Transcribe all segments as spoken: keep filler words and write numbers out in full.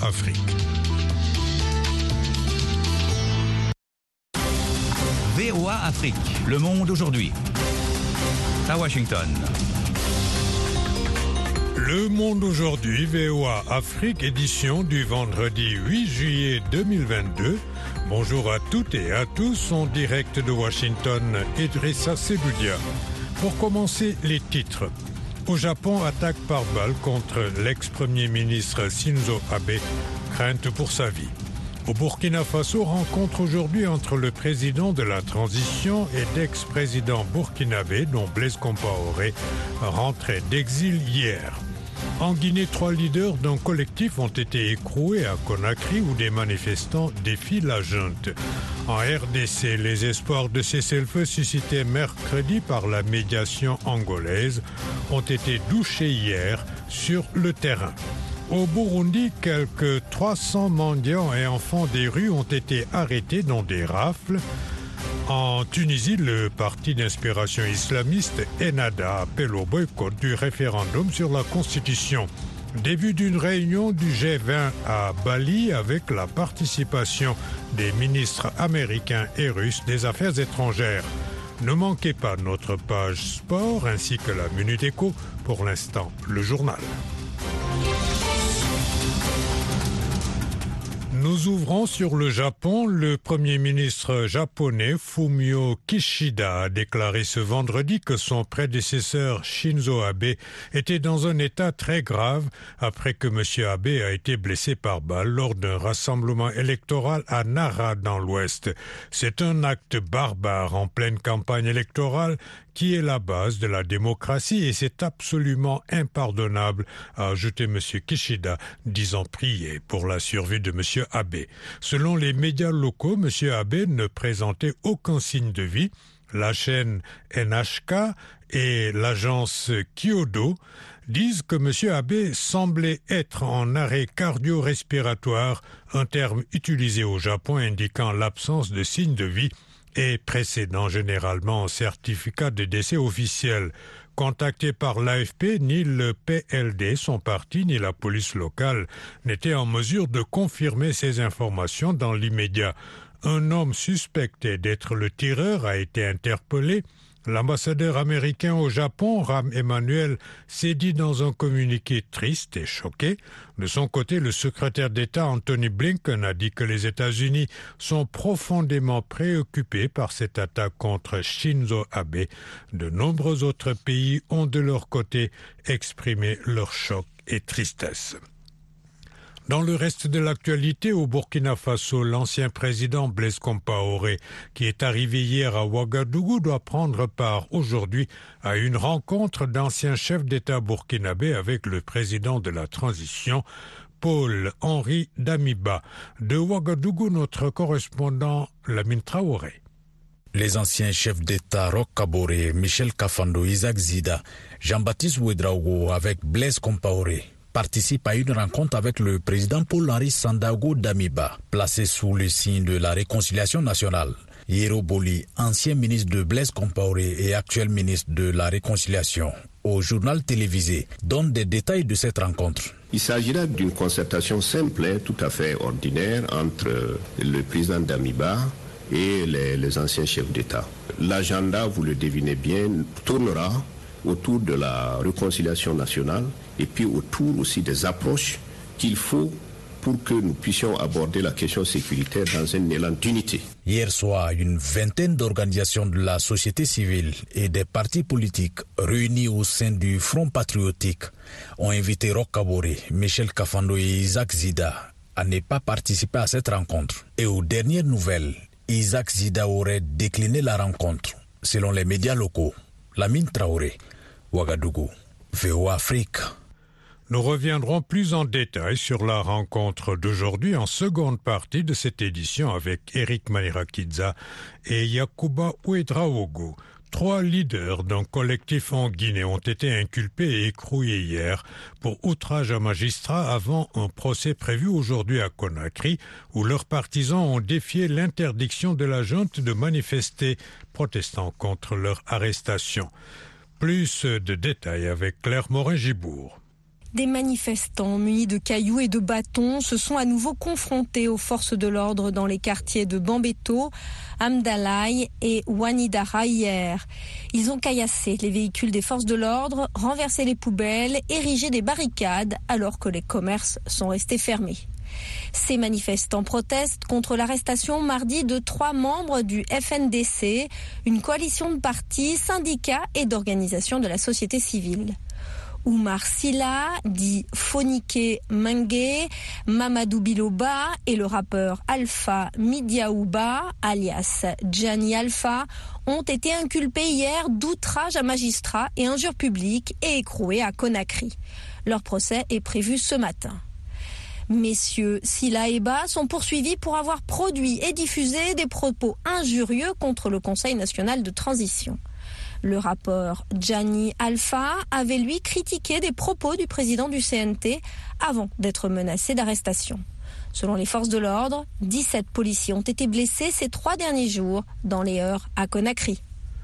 Afrique. V O A Afrique, le monde aujourd'hui. À Washington. Le monde aujourd'hui, V O A Afrique, édition du vendredi huit juillet deux mille vingt-deux. Bonjour à toutes et à tous, en direct de Washington, Idrissa Seboudia. Pour commencer, les titres. Au Japon, attaque par balle contre l'ex-premier ministre Shinzo Abe, crainte pour sa vie. Au Burkina Faso, rencontre aujourd'hui entre le président de la transition et d'ex-président burkinabé, dont Blaise Compaoré, rentré d'exil hier. En Guinée, trois leaders d'un collectif ont été écroués à Conakry où des manifestants défient la junte. En R D C, les espoirs de cessez-le-feu suscités mercredi par la médiation angolaise ont été douchés hier sur le terrain. Au Burundi, quelques trois cents mendiants et enfants des rues ont été arrêtés dans des rafles. En Tunisie, le parti d'inspiration islamiste Ennahda appelle au boycott du référendum sur la Constitution. Début d'une réunion du G vingt à Bali avec la participation des ministres américains et russes des Affaires étrangères. Ne manquez pas notre page sport ainsi que la Minute Éco. Pour l'instant, le journal. Nous ouvrons sur le Japon. Le Premier ministre japonais Fumio Kishida a déclaré ce vendredi que son prédécesseur Shinzo Abe était dans un état très grave après que M. Abe a été blessé par balle lors d'un rassemblement électoral à Nara dans l'Ouest. C'est un acte barbare en pleine campagne électorale qui est la base de la démocratie et c'est absolument impardonnable, a ajouté M. Kishida, disant prier pour la survie de M. Abe. Selon les médias locaux, M. Abe ne présentait aucun signe de vie. La chaîne N H K et l'agence Kyodo disent que M. Abe semblait être en arrêt cardio-respiratoire, un terme utilisé au Japon indiquant l'absence de signes de vie et précédant généralement un certificat de décès officiel. Contacté par l'A F P, ni le P L D, son parti, ni la police locale n'étaient en mesure de confirmer ces informations dans l'immédiat. Un homme suspecté d'être le tireur a été interpellé. L'ambassadeur américain au Japon, Rahm Emanuel, s'est dit dans un communiqué triste et choqué. De son côté, le secrétaire d'État Anthony Blinken a dit que les États-Unis sont profondément préoccupés par cette attaque contre Shinzo Abe. De nombreux autres pays ont de leur côté exprimé leur choc et tristesse. Dans le reste de l'actualité, au Burkina Faso, l'ancien président Blaise Compaoré, qui est arrivé hier à Ouagadougou, doit prendre part aujourd'hui à une rencontre d'anciens chefs d'État burkinabés avec le président de la transition, Paul-Henri Damiba. De Ouagadougou, notre correspondant Lamine Traoré. Les anciens chefs d'État Roch Kaboré, Michel Kafando, Isaac Zida, Jean-Baptiste Ouedraogo avec Blaise Compaoré participe à une rencontre avec le président Paul-Henri Sandaogo Damiba, placé sous le signe de la réconciliation nationale. Yero Boli, ancien ministre de Blaise Compaoré et actuel ministre de la Réconciliation, au journal télévisé, donne des détails de cette rencontre. Il s'agira d'une concertation simple, tout à fait ordinaire, entre le président Damiba et les, les anciens chefs d'État. L'agenda, vous le devinez bien, tournera autour de la réconciliation nationale et puis autour aussi des approches qu'il faut pour que nous puissions aborder la question sécuritaire dans un élan d'unité. Hier soir, une vingtaine d'organisations de la société civile et des partis politiques réunis au sein du Front patriotique ont invité Roch Kaboré, Michel Kafando et Isaac Zida à ne pas participer à cette rencontre. Et aux dernières nouvelles, Isaac Zida aurait décliné la rencontre, selon les médias locaux. Lamine Traoré, Ouagadougou, V O A Afrique. Nous reviendrons plus en détail sur la rencontre d'aujourd'hui en seconde partie de cette édition avec Eric Manirakidza et Yacouba Ouedraogo. Trois leaders d'un collectif en Guinée ont été inculpés et écroués hier pour outrage à magistrat avant un procès prévu aujourd'hui à Conakry où leurs partisans ont défié l'interdiction de la junte de manifester, protestant contre leur arrestation. Plus de détails avec Claire Morin-Gibourg. Des manifestants munis de cailloux et de bâtons se sont à nouveau confrontés aux forces de l'ordre dans les quartiers de Bambeto, Amdalaï et Wanidara hier. Ils ont caillassé les véhicules des forces de l'ordre, renversé les poubelles, érigé des barricades alors que les commerces sont restés fermés. Ces manifestants protestent contre l'arrestation mardi de trois membres du F N D C, une coalition de partis, syndicats et d'organisations de la société civile. Oumar Silla, dit Fonike Mengue, Mamadou Biloba et le rappeur Alpha Midiaouba, alias Gianni Alpha, ont été inculpés hier d'outrage à magistrat et injures publiques et écroués à Conakry. Leur procès est prévu ce matin. Messieurs Silla et Ba sont poursuivis pour avoir produit et diffusé des propos injurieux contre le Conseil national de transition. Le rappeur Gianni Alpha avait lui critiqué des propos du président du C N T avant d'être menacé d'arrestation. Selon les forces de l'ordre, dix-sept policiers ont été blessés ces trois derniers jours dans les heurts à Conakry.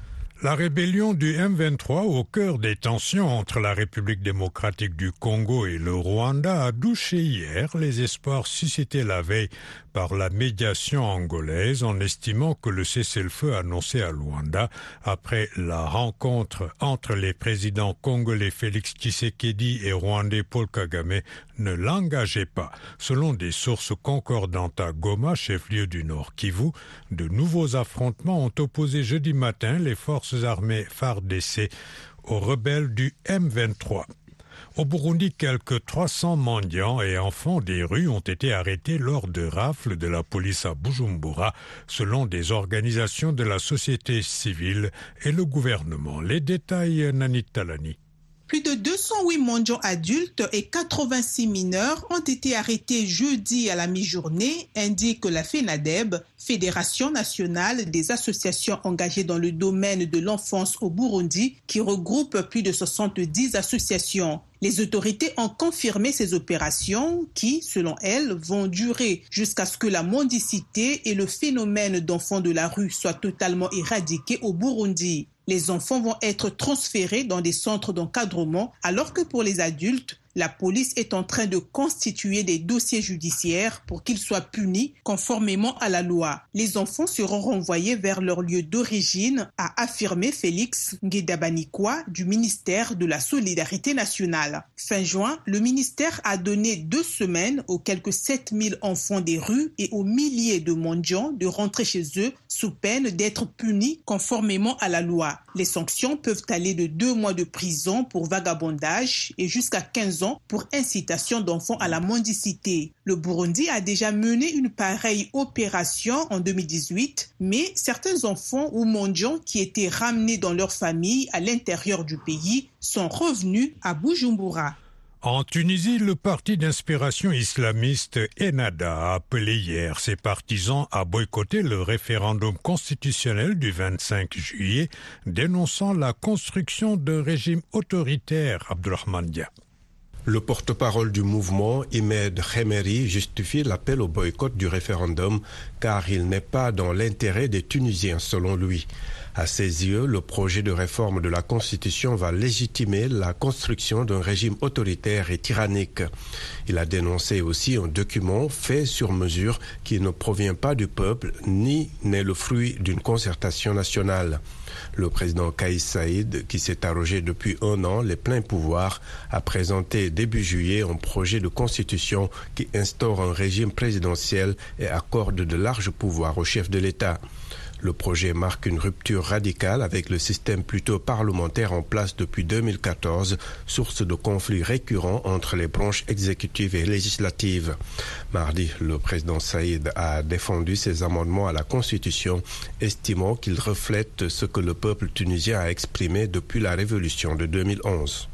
La rébellion du M vingt-trois au cœur des tensions entre la République démocratique du Congo et le Rwanda a douché hier les espoirs suscités la veille par la médiation angolaise en estimant que le cessez-le-feu annoncé à Luanda après la rencontre entre les présidents congolais Félix Tshisekedi et rwandais Paul Kagame ne l'engageait pas. Selon des sources concordantes à Goma, chef-lieu du Nord Kivu, de nouveaux affrontements ont opposé jeudi matin les forces armées F A R D C aux rebelles du M vingt-trois. Au Burundi, quelques trois cents mendiants et enfants des rues ont été arrêtés lors de rafles de la police à Bujumbura, selon des organisations de la société civile et le gouvernement. Les détails, Nanit Talani. Plus de deux cent huit mendiants adultes et quatre-vingt-six mineurs ont été arrêtés jeudi à la mi-journée, indique la FENADEB, Fédération nationale des associations engagées dans le domaine de l'enfance au Burundi, qui regroupe plus de soixante-dix associations. Les autorités ont confirmé ces opérations qui, selon elles, vont durer jusqu'à ce que la mendicité et le phénomène d'enfants de la rue soient totalement éradiqués au Burundi. Les enfants vont être transférés dans des centres d'encadrement, alors que pour les adultes, la police est en train de constituer des dossiers judiciaires pour qu'ils soient punis conformément à la loi. Les enfants seront renvoyés vers leur lieu d'origine, a affirmé Félix Nguedabanikwa du ministère de la Solidarité nationale. Fin juin, le ministère a donné deux semaines aux quelques sept mille enfants des rues et aux milliers de mendiants de rentrer chez eux sous peine d'être punis conformément à la loi. Les sanctions peuvent aller de deux mois de prison pour vagabondage et jusqu'à quinze ans pour incitation d'enfants à la mendicité. Le Burundi a déjà mené une pareille opération en deux mille dix-huit, mais certains enfants ou mendiants qui étaient ramenés dans leur famille à l'intérieur du pays sont revenus à Bujumbura. En Tunisie, le parti d'inspiration islamiste Ennahda a appelé hier ses partisans à boycotter le référendum constitutionnel du vingt-cinq juillet, dénonçant la construction d'un régime autoritaire. Abdurrahman Dia. Le porte-parole du mouvement, Imed Khemeri, justifie l'appel au boycott du référendum car il n'est pas dans l'intérêt des Tunisiens, selon lui. À ses yeux, le projet de réforme de la Constitution va légitimer la construction d'un régime autoritaire et tyrannique. Il a dénoncé aussi un document fait sur mesure qui ne provient pas du peuple ni n'est le fruit d'une concertation nationale. Le président Kais Saïd, qui s'est arrogé depuis un an les pleins pouvoirs, a présenté début juillet un projet de constitution qui instaure un régime présidentiel et accorde de larges pouvoirs au chef de l'État. Le projet marque une rupture radicale avec le système plutôt parlementaire en place depuis deux mille quatorze, source de conflits récurrents entre les branches exécutives et législatives. Mardi, le président Saïd a défendu ses amendements à la Constitution, estimant qu'ils reflètent ce que le peuple tunisien a exprimé depuis la révolution de deux mille onze.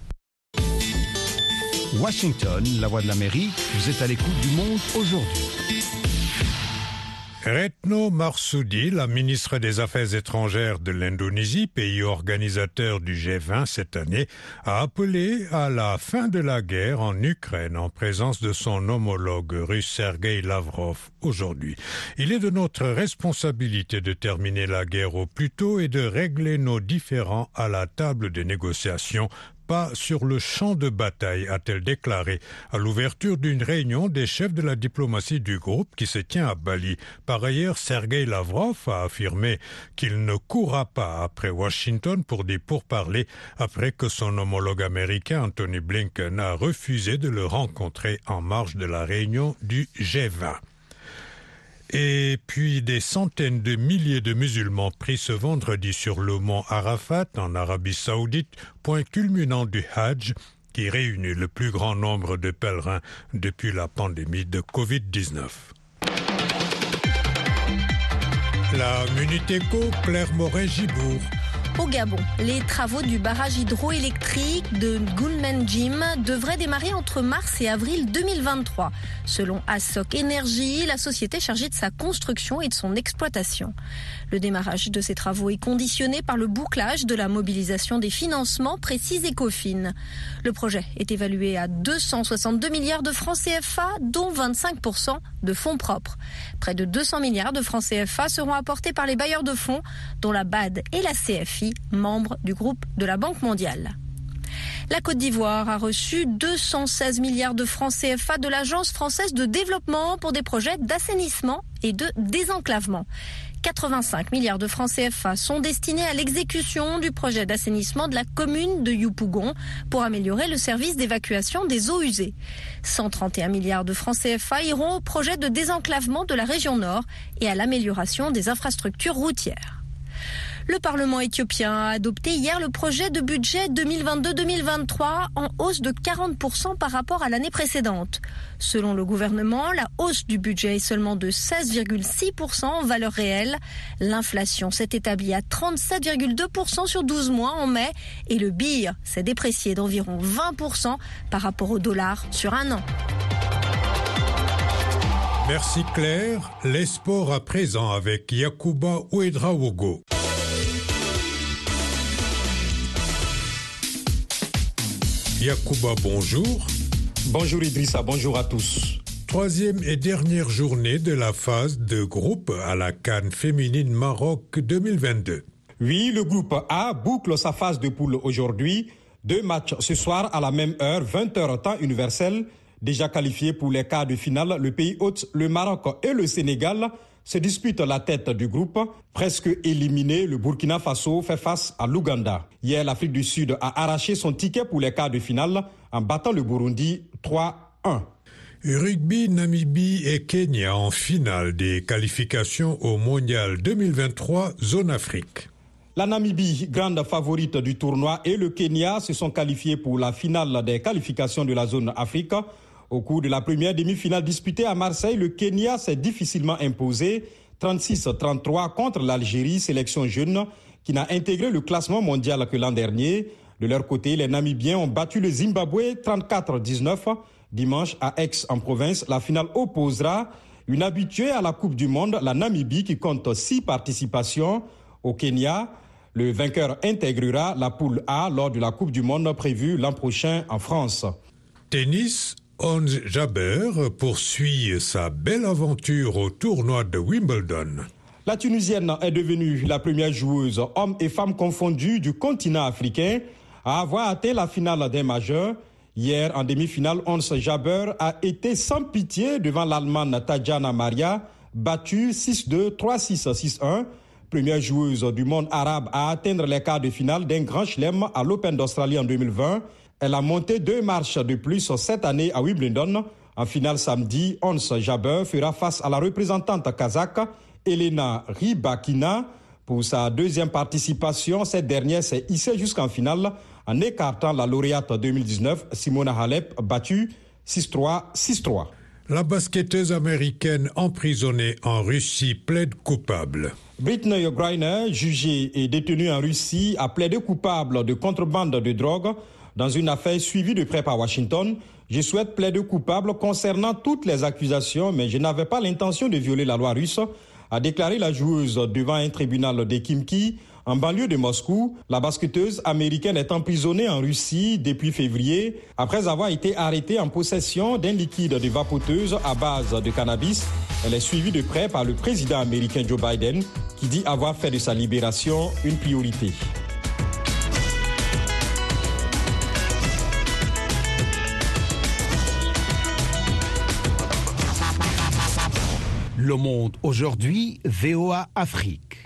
Washington, la voix de l'Amérique, vous êtes à l'écoute du monde aujourd'hui. Retno Marsudi, la ministre des Affaires étrangères de l'Indonésie, pays organisateur du G vingt cette année, a appelé à la fin de la guerre en Ukraine en présence de son homologue russe Sergueï Lavrov aujourd'hui. Il est de notre responsabilité de terminer la guerre au plus tôt et de régler nos différends à la table de négociation, pas sur le champ de bataille, a-t-elle déclaré à l'ouverture d'une réunion des chefs de la diplomatie du groupe qui se tient à Bali. Par ailleurs, Sergei Lavrov a affirmé qu'il ne courra pas après Washington pour des pourparlers après que son homologue américain Antony Blinken a refusé de le rencontrer en marge de la réunion du G vingt. Et puis des centaines de milliers de musulmans pris ce vendredi sur le mont Arafat en Arabie Saoudite, point culminant du Hajj, qui réunit le plus grand nombre de pèlerins depuis la pandémie de covid dix-neuf. La Minute Éco, Claire Moret-Gibourg. Au Gabon, les travaux du barrage hydroélectrique de Gunmenjim devraient démarrer entre mars et avril deux mille vingt-trois. Selon Assoc Énergie, la société chargée de sa construction et de son exploitation. Le démarrage de ces travaux est conditionné par le bouclage de la mobilisation des financements, précise Ecofin. Le projet est évalué à deux cent soixante-deux milliards de francs C F A, dont vingt-cinq pour cent de fonds propres. Près de deux cents milliards de francs C F A seront apportés par les bailleurs de fonds, dont la B A D et la C F I, membres du groupe de la Banque mondiale. La Côte d'Ivoire a reçu deux cent seize milliards de francs C F A de l'Agence française de développement pour des projets d'assainissement et de désenclavement. quatre-vingt-cinq milliards de francs C F A sont destinés à l'exécution du projet d'assainissement de la commune de Yopougon pour améliorer le service d'évacuation des eaux usées. cent trente et un milliards de francs C F A iront au projet de désenclavement de la région Nord et à l'amélioration des infrastructures routières. Le Parlement éthiopien a adopté hier le projet de budget deux mille vingt-deux deux mille vingt-trois en hausse de quarante pour cent par rapport à l'année précédente. Selon le gouvernement, la hausse du budget est seulement de seize virgule six pour cent en valeur réelle. L'inflation s'est établie à trente-sept virgule deux pour cent sur douze mois en mai et le B I R s'est déprécié d'environ vingt pour cent par rapport au dollar sur un an. Merci Claire. Les sports à présent avec Yacouba Ouedraogo. Yacouba, bonjour. Bonjour Idrissa, bonjour à tous. Troisième et dernière journée de la phase de groupe à la CAN féminine Maroc deux mille vingt-deux. Oui, le groupe A boucle sa phase de poule aujourd'hui. Deux matchs ce soir à la même heure, vingt heures temps universel. Déjà qualifiés pour les quarts de finale, le pays hôte, le Maroc et le Sénégal se disputent la tête du groupe. Presque éliminé, le Burkina Faso fait face à l'Ouganda. Hier, l'Afrique du Sud a arraché son ticket pour les quarts de finale en battant le Burundi trois un. Rugby, Namibie et Kenya en finale des qualifications au Mondial deux mille vingt-trois, zone Afrique. La Namibie, grande favorite du tournoi, et le Kenya se sont qualifiés pour la finale des qualifications de la zone Afrique. Au cours de la première demi-finale disputée à Marseille, le Kenya s'est difficilement imposé trente-six à trente-trois contre l'Algérie, sélection jeune qui n'a intégré le classement mondial que l'an dernier. De leur côté, les Namibiens ont battu le Zimbabwe trente-quatre à dix-neuf. Dimanche à Aix-en-Provence, la finale opposera une habituée à la Coupe du Monde, la Namibie, qui compte six participations. Au Kenya, le vainqueur intégrera la poule A lors de la Coupe du Monde prévue l'an prochain en France. Tennis. Ons Jabeur poursuit sa belle aventure au tournoi de Wimbledon. La Tunisienne est devenue la première joueuse, hommes et femmes confondus, du continent africain à avoir atteint la finale des majeurs. Hier, en demi-finale, Ons Jabeur a été sans pitié devant l'Allemande Tatjana Maria, battue six deux, trois six, six un. Première joueuse du monde arabe à atteindre les quarts de finale d'un grand chelem à l'Open d'Australie en deux mille vingt. Elle a monté deux marches de plus cette année à Wimbledon. En finale samedi, Ons Jabeur fera face à la représentante kazakh Elena Rybakina. Pour sa deuxième participation, cette dernière s'est hissée jusqu'en finale en écartant la lauréate deux mille dix-neuf, Simona Halep, battue six trois, six trois. La basketteuse américaine emprisonnée en Russie plaide coupable. Brittney Griner, jugée et détenue en Russie, a plaidé coupable de contrebande de drogue dans une affaire suivie de près par Washington. Je souhaite plaider coupable concernant toutes les accusations, mais je n'avais pas l'intention de violer la loi russe, a déclaré la joueuse devant un tribunal de Khimki, en banlieue de Moscou. La basketteuse américaine est emprisonnée en Russie depuis février, après avoir été arrêtée en possession d'un liquide de vapoteuse à base de cannabis. Elle est suivie de près par le président américain Joe Biden, qui dit avoir fait de sa libération une priorité. Le Monde aujourd'hui, V O A Afrique.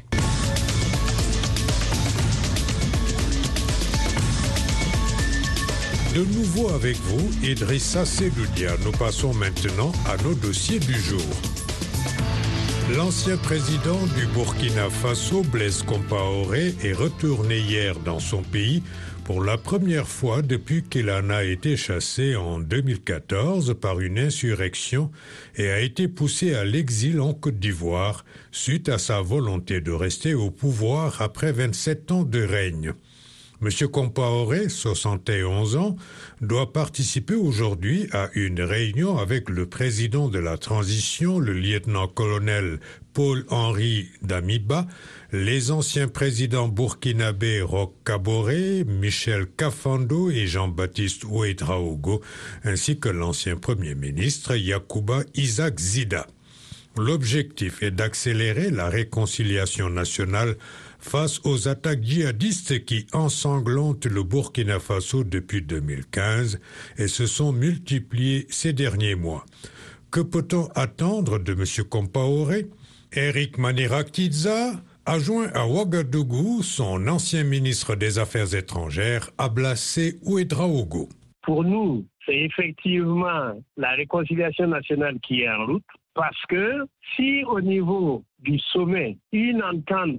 De nouveau avec vous, Idrissa Seloudia. Nous passons maintenant à nos dossiers du jour. L'ancien président du Burkina Faso, Blaise Compaoré, est retourné hier dans son pays pour la première fois depuis qu'il en a été chassé en deux mille quatorze par une insurrection et a été poussé à l'exil en Côte d'Ivoire suite à sa volonté de rester au pouvoir après vingt-sept ans de règne. M. Compaoré, soixante et onze ans, doit participer aujourd'hui à une réunion avec le président de la transition, le lieutenant-colonel Paul-Henri Damiba, les anciens présidents burkinabés Roch Kaboré, Michel Kafando et Jean-Baptiste Ouédraogo, ainsi que l'ancien premier ministre Yacouba Isaac Zida. L'objectif est d'accélérer la réconciliation nationale face aux attaques djihadistes qui ensanglantent le Burkina Faso depuis deux mille quinze et se sont multipliées ces derniers mois. Que peut-on attendre de M. Compaoré? Eric Manirakidza a joint à Ouagadougou son ancien ministre des Affaires étrangères, Ablassé Ouédraogo. Pour nous, c'est effectivement la réconciliation nationale qui est en route, parce que si au niveau du sommet, une entente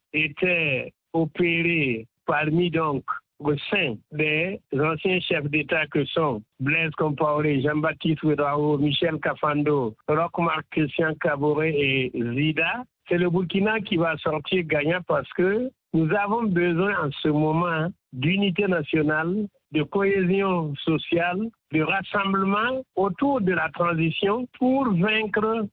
était opérée parmi donc au sein des anciens chefs d'État que sont Blaise Compaoré, Jean-Baptiste Ouédraogo, Michel Kafando, Roch-Marc Christian Kaboré et Zida, c'est le Burkina qui va sortir gagnant parce que nous avons besoin en ce moment d'unité nationale, de cohésion sociale, de rassemblement autour de la transition pour vaincre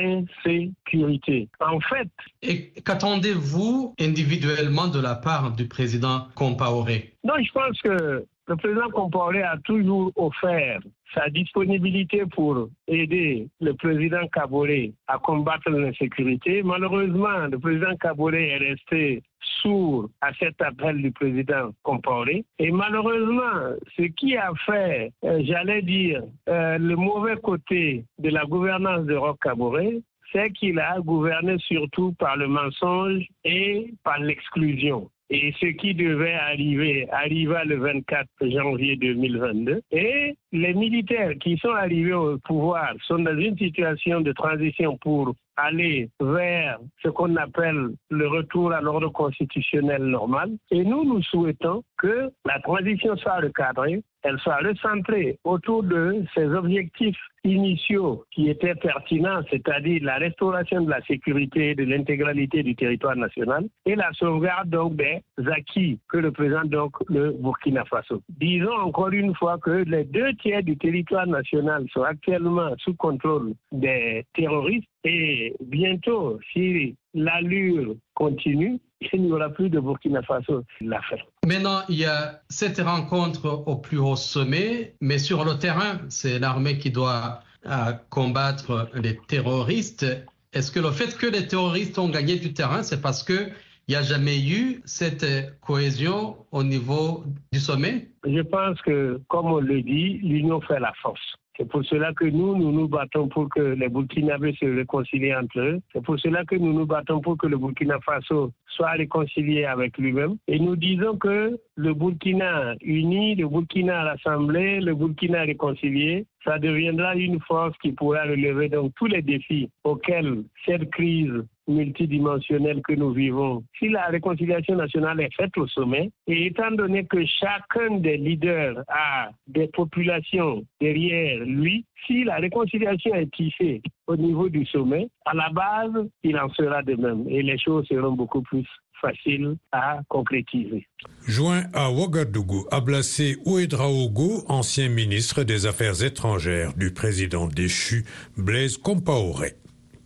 l'insécurité. En fait... Et qu'attendez-vous individuellement de la part du président Compaoré? Non, je pense que le président Compaoré a toujours offert sa disponibilité pour aider le président Kaboré à combattre l'insécurité. Malheureusement, le président Kaboré est resté sourd à cet appel du président Compaoré. Et malheureusement, ce qui a fait, euh, j'allais dire, euh, le mauvais côté de la gouvernance de Roch Kaboré, c'est qu'il a gouverné surtout par le mensonge et par l'exclusion. Et ce qui devait arriver arriva le vingt-quatre janvier deux mille vingt-deux. Et les militaires qui sont arrivés au pouvoir sont dans une situation de transition pour aller vers ce qu'on appelle le retour à l'ordre constitutionnel normal. Et nous, nous souhaitons que la transition soit recadrée, elle soit recentrée autour de ces objectifs initiaux qui étaient pertinents, c'est-à-dire la restauration de la sécurité et de l'intégralité du territoire national et la sauvegarde donc des acquis que représente donc le Burkina Faso. Disons encore une fois que les deux tiers du territoire national sont actuellement sous contrôle des terroristes et bientôt, si l'allure continue, il n'y aura plus de Burkina Faso. La fin. Maintenant, il y a cette rencontre au plus haut sommet, mais sur le terrain, c'est l'armée qui doit euh, combattre les terroristes. Est-ce que le fait que les terroristes ont gagné du terrain, c'est parce qu'il n'y a jamais eu cette cohésion au niveau du sommet? Je pense que, comme on le dit, l'union fait la force. C'est pour cela que nous, nous nous battons pour que les Burkinabés se réconcilient entre eux. C'est pour cela que nous nous battons pour que le Burkina Faso soit réconcilié avec lui-même. Et nous disons que le Burkina uni, le Burkina rassemblé, le Burkina réconcilié, ça deviendra une force qui pourra relever donc tous les défis auxquels cette crise multidimensionnelle que nous vivons. Si la réconciliation nationale est faite au sommet, et étant donné que chacun des leaders a des populations derrière lui, si la réconciliation est tissée au niveau du sommet, à la base, il en sera de même et les choses seront beaucoup plus faciles à concrétiser. Joint à Ouagadougou, Ablassé Ouédraogo, ancien ministre des Affaires étrangères du président déchu Blaise Compaoré.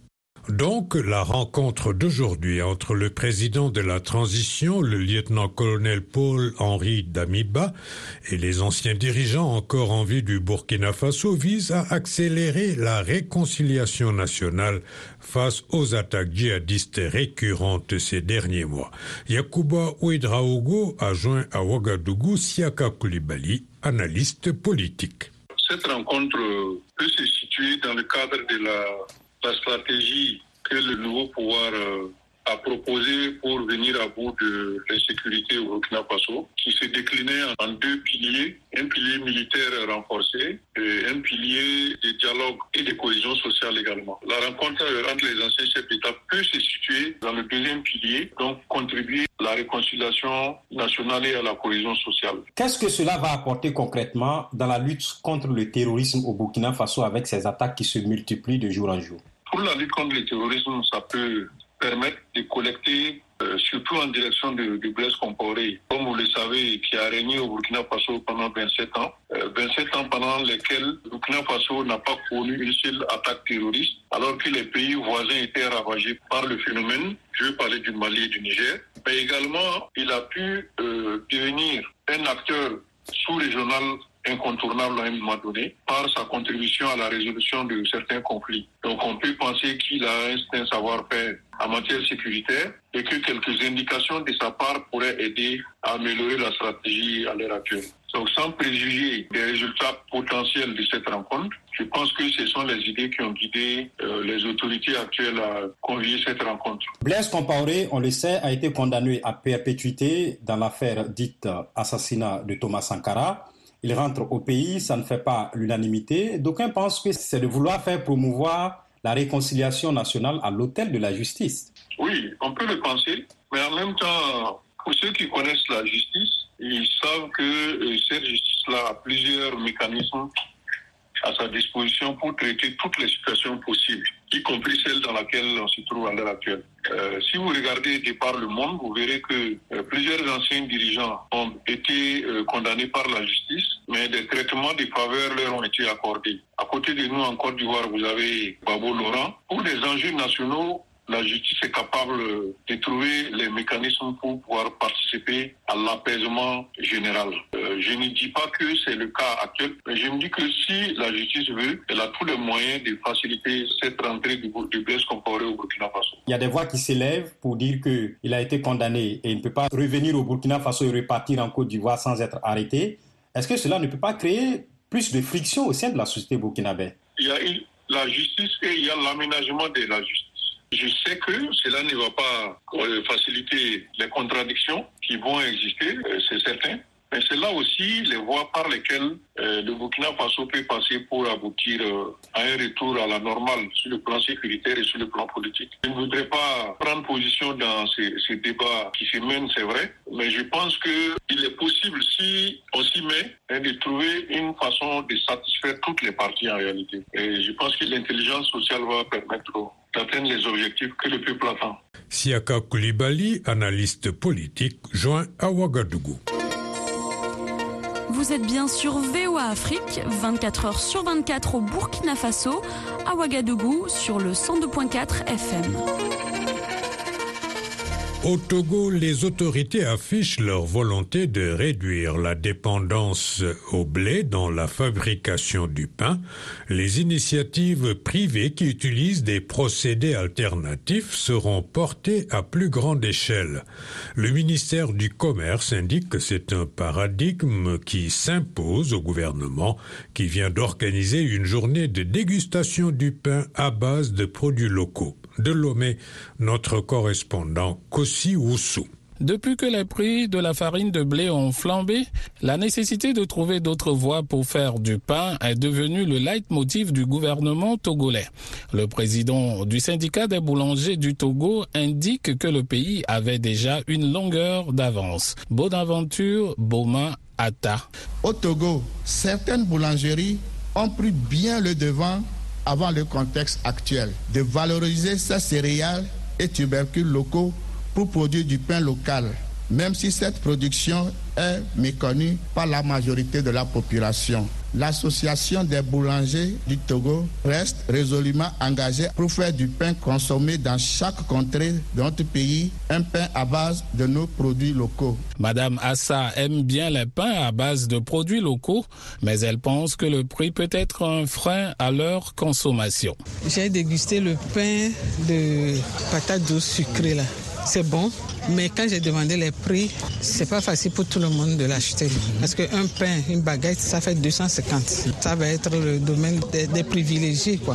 Donc, la rencontre d'aujourd'hui entre le président de la transition, le lieutenant-colonel Paul-Henri Damiba, et les anciens dirigeants encore en vie du Burkina Faso vise à accélérer la réconciliation nationale face aux attaques djihadistes récurrentes ces derniers mois. Yacouba Ouédraogo a joint à Ouagadougou Siaka Koulibaly, analyste politique. Cette rencontre peut se situer dans le cadre de la la stratégie que le nouveau pouvoir euh, a proposé pour venir à bout de l'insécurité au Burkina Faso, qui se déclinait en deux piliers, un pilier militaire renforcé et un pilier de dialogue et de cohésion sociale également. La rencontre entre les anciens chefs d'État peut se situer dans le deuxième pilier, donc contribuer à la réconciliation nationale et à la cohésion sociale. Qu'est-ce que cela va apporter concrètement dans la lutte contre le terrorisme au Burkina Faso avec ces attaques qui se multiplient de jour en jour? Pour la lutte contre le terrorisme, ça peut permettre de collecter, euh, surtout en direction de, de Blaise Compaoré, comme vous le savez, qui a régné au Burkina Faso pendant vingt-sept ans. Euh, vingt-sept ans pendant lesquels le Burkina Faso n'a pas connu une seule attaque terroriste, alors que les pays voisins étaient ravagés par le phénomène. Je veux parler du Mali et du Niger. Mais également, il a pu euh, devenir un acteur sous-régional incontournable à un moment donné par sa contribution à la résolution de certains conflits. Donc on peut penser qu'il a un savoir-faire en matière sécuritaire et que quelques indications de sa part pourraient aider à améliorer la stratégie à l'heure actuelle. Donc sans préjuger des résultats potentiels de cette rencontre, je pense que ce sont les idées qui ont guidé euh, les autorités actuelles à convier cette rencontre. Blaise Compaoré, on le sait, a été condamné à perpétuité dans l'affaire dite assassinat de Thomas Sankara. Il rentre au pays, ça ne fait pas l'unanimité. D'aucuns pensent que c'est de vouloir faire promouvoir la réconciliation nationale à l'autel de la justice. Oui, on peut le penser, mais en même temps, pour ceux qui connaissent la justice, ils savent que cette justice-là a plusieurs mécanismes à sa disposition pour traiter toutes les situations possibles, y compris celle dans laquelle on se trouve à l'heure actuelle. Euh, si vous regardez de par le monde, vous verrez que euh, plusieurs anciens dirigeants ont été euh, condamnés par la justice, mais des traitements de faveur leur ont été accordés. À côté de nous, en Côte d'Ivoire, vous avez Babo Laurent. Pour les enjeux nationaux, la justice est capable de trouver les mécanismes pour pouvoir participer à l'apaisement général. Euh, je ne dis pas que c'est le cas actuel, mais je me dis que si la justice veut, elle a tous les moyens de faciliter cette rentrée du, du Blaise Compaoré au Burkina Faso. Il y a des voix qui s'élèvent pour dire qu'il a été condamné et il ne peut pas revenir au Burkina Faso et repartir en Côte d'Ivoire sans être arrêté. Est-ce que cela ne peut pas créer plus de friction au sein de la société burkinabé? Il y a eu la justice et il y a l'aménagement de la justice. Je sais que cela ne va pas faciliter les contradictions qui vont exister, c'est certain. Mais c'est là aussi les voies par lesquelles euh, le Burkina Faso peut passer pour aboutir euh, à un retour à la normale sur le plan sécuritaire et sur le plan politique. Je ne voudrais pas prendre position dans ces, ces débats qui se mènent, c'est vrai, mais je pense qu'il est possible, si on s'y met, hein, de trouver une façon de satisfaire toutes les parties en réalité. Et je pense que l'intelligence sociale va permettre d'atteindre les objectifs que le peuple attend. Siaka Koulibaly, analyste politique, joint à Ouagadougou. Vous êtes bien sur V O A Afrique, vingt-quatre heures sur vingt-quatre au Burkina Faso, à Ouagadougou sur le cent deux virgule quatre F M. Au Togo, les autorités affichent leur volonté de réduire la dépendance au blé dans la fabrication du pain. Les initiatives privées qui utilisent des procédés alternatifs seront portées à plus grande échelle. Le ministère du Commerce indique que c'est un paradigme qui s'impose au gouvernement, qui vient d'organiser une journée de dégustation du pain à base de produits locaux. De Lomé, notre correspondant Kossi Oussou. Depuis que les prix de la farine de blé ont flambé, la nécessité de trouver d'autres voies pour faire du pain est devenue le leitmotiv du gouvernement togolais. Le président du syndicat des boulangers du Togo indique que le pays avait déjà une longueur d'avance. Bonaventure Boma Atta. Au Togo, certaines boulangeries ont pris bien le devant avant le contexte actuel, de valoriser ces céréales et tubercules locaux pour produire du pain local, même si cette production est méconnue par la majorité de la population. L'Association des boulangers du Togo reste résolument engagée pour faire du pain consommé dans chaque contrée de notre pays, un pain à base de nos produits locaux. Madame Assa aime bien les pains à base de produits locaux, mais elle pense que le prix peut être un frein à leur consommation. J'ai dégusté le pain de patates douces sucrées là. C'est bon, mais quand j'ai demandé les prix, c'est pas facile pour tout le monde de l'acheter. Parce qu'un pain, une baguette, ça fait deux cent cinquante. Ça va être le domaine des, des privilégiés, quoi.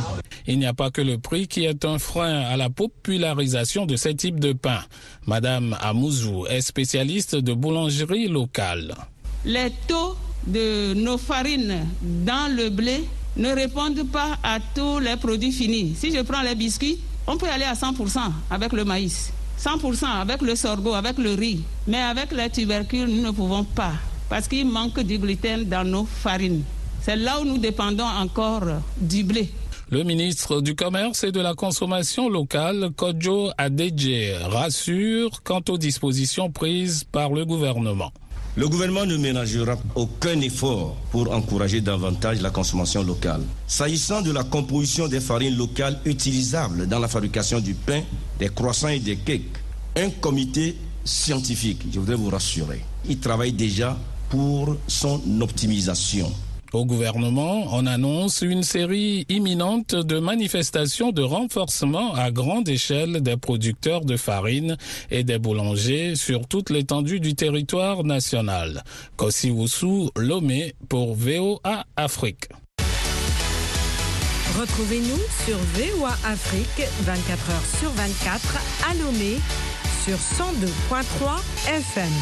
Il n'y a pas que le prix qui est un frein à la popularisation de ce type de pain. Madame Amouzou est spécialiste de boulangerie locale. Les taux de nos farines dans le blé ne répondent pas à tous les produits finis. Si je prends les biscuits, on peut aller à cent pour cent avec le maïs, cent pour cent avec le sorgho, avec le riz. Mais avec les tubercules, nous ne pouvons pas parce qu'il manque du gluten dans nos farines. C'est là où nous dépendons encore du blé. Le ministre du Commerce et de la Consommation locale, Kodjo Adedje, rassure quant aux dispositions prises par le gouvernement. Le gouvernement ne ménagera aucun effort pour encourager davantage la consommation locale. S'agissant de la composition des farines locales utilisables dans la fabrication du pain, des croissants et des cakes, un comité scientifique, je voudrais vous rassurer, il travaille déjà pour son optimisation. Au gouvernement, on annonce une série imminente de manifestations de renforcement à grande échelle des producteurs de farine et des boulangers sur toute l'étendue du territoire national. Kossi Woussou, Lomé pour V O A Afrique. Retrouvez-nous sur V O A Afrique vingt-quatre heures sur vingt-quatre à Lomé sur cent deux virgule trois F M.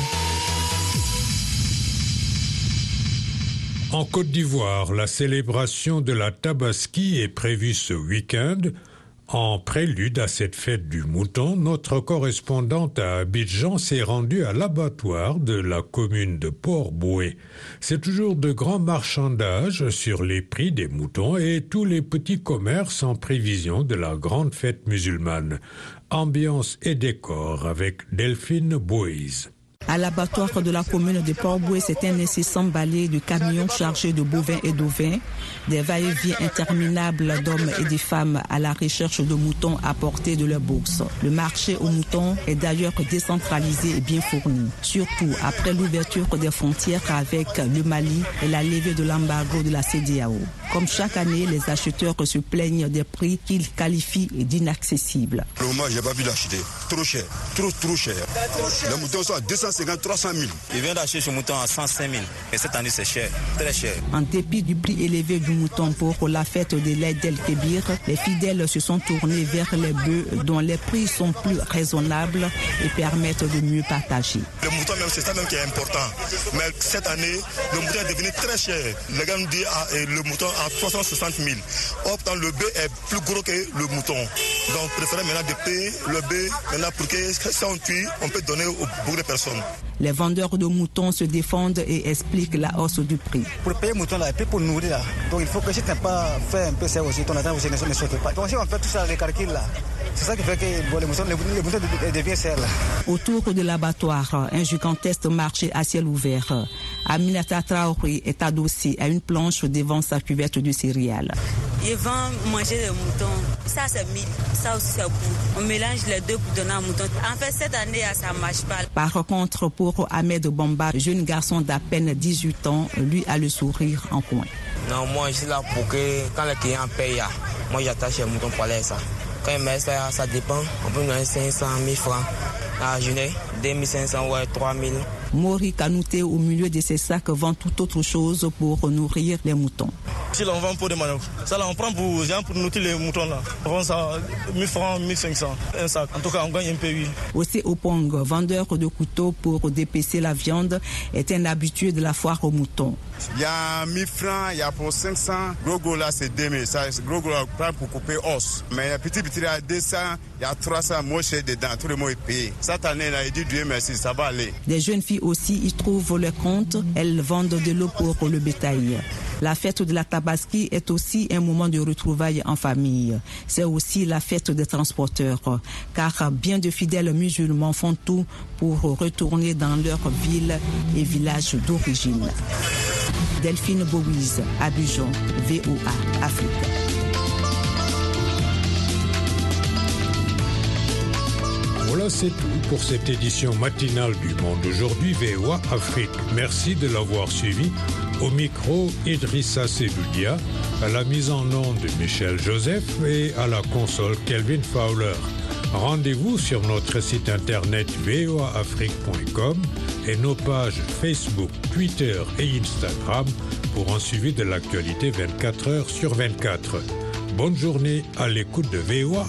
En Côte d'Ivoire, la célébration de la Tabaski est prévue ce week-end. En prélude à cette fête du mouton, notre correspondante à Abidjan s'est rendue à l'abattoir de la commune de Port-Boué. C'est toujours de grands marchandages sur les prix des moutons et tous les petits commerces en prévision de la grande fête musulmane. Ambiance et décor avec Delphine Boise. À l'abattoir de la commune de Port-Boué, c'est un incessant balai de camions chargés de bovins et d'ovins, des va-et-vient interminables d'hommes et de femmes à la recherche de moutons à portée de leur bourse. Le marché aux moutons est d'ailleurs décentralisé et bien fourni, surtout après l'ouverture des frontières avec le Mali et la levée de l'embargo de la C E D E A O. Comme chaque année, les acheteurs se plaignent des prix qu'ils qualifient d'inaccessibles. Moi, je n'ai pas pu l'acheter. Trop cher, trop trop cher. Les moutons sont à deux cent cinquante à trois cent mille. Je viens d'acheter ce mouton à cent cinq mille. Et cette année, c'est cher, très cher. En dépit du prix élevé du mouton pour la fête de l'Aïd el-Kébir, les fidèles se sont tournés vers les bœufs dont les prix sont plus raisonnables et permettent de mieux partager. Le mouton, même, c'est ça même qui est important. Mais cette année, le mouton est devenu très cher. Les gars nous disent ah, le mouton à trois cent soixante mille. Or, quand le bœuf est plus gros que le mouton. Donc, préférez maintenant de payer le bœuf maintenant pour que si on tue, on peut donner au beaucoup de personnes. Les vendeurs de moutons se défendent et expliquent la hausse du prix. Pour payer le mouton, là, et puis pour nourrir, là. Donc il faut que si tu n'as pas fait un peu ça aussi, ton attente aussi ne, ne saute pas. Donc si on fait tout ça, les calculs là, c'est ça qui fait que bon, les moutons, les, les moutons deviennent serres là. Autour de l'abattoir, un gigantesque marché à ciel ouvert. Aminata Traoré est adossée à une planche devant sa cuvette de céréales. Ils vont manger des moutons. Ça c'est mille, ça aussi c'est beaucoup. On mélange les deux pour donner un mouton. En fait, cette année, ça ne marche pas. Par contre, pour Ahmed Bamba, jeune garçon d'à peine dix-huit ans, lui a le sourire en coin. Non, moi je suis là pour que quand les clients payent, moi j'attache les moutons pour aller ça. Quand ils mettent ça, ça dépend. On peut donner cinq cent mille francs à la journée, deux mille cinq cents, ouais, trois mille. Mori Kanouté, au milieu de ses sacs, vend tout autre chose pour nourrir les moutons. Si là, on vend pour des manœuvres, ça là, on prend pour, pour nourrir les moutons là. On vend ça mille francs, mille cinq cents, un sac. En tout cas, on gagne un peu, oui. Aussi Opong, vendeur de couteaux pour dépecer la viande, est un habitué de la foire aux moutons. Il y a mille francs, il y a pour cinq cents. Gros gros là, c'est deux mille. Ça, gros gros là, pour couper os. Mais il y a petit petit là, deux cents, il y a trois cents. Moi, je suis dedans. Tout le monde est payé. Cette année là, il dit Dieu merci, ça va aller. Des jeunes filles aussi y trouvent leur compte. Elles vendent de l'eau pour le bétail. La fête de la Tabaski est aussi un moment de retrouvailles en famille. C'est aussi la fête des transporteurs, car bien de fidèles musulmans font tout pour retourner dans leur ville et village d'origine. Delphine Boise, Abidjan, V O A, Afrique. Voilà, c'est tout pour cette édition matinale du Monde aujourd'hui, V O A Afrique. Merci de l'avoir suivi. Au micro, Idrissa Seboudia, à la mise en onde de Michel Joseph et à la console Kelvin Fowler. Rendez-vous sur notre site internet v o a afrique point com et nos pages Facebook, Twitter et Instagram pour un suivi de l'actualité vingt-quatre heures sur vingt-quatre. Bonne journée à l'écoute de V O A